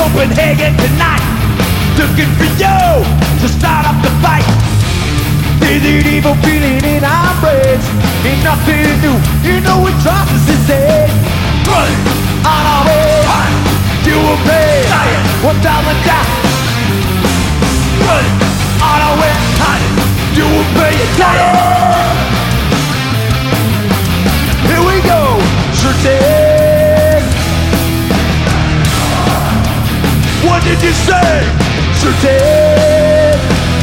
Copenhagen tonight, looking for you to start up the fight. There's an evil feeling in our brains, ain't nothing new, you know it drives us insane. Running on our way, you will pay $1 down. Running on our way, you will pay $1. Here we go, sure thing. What did you say? Sure thing.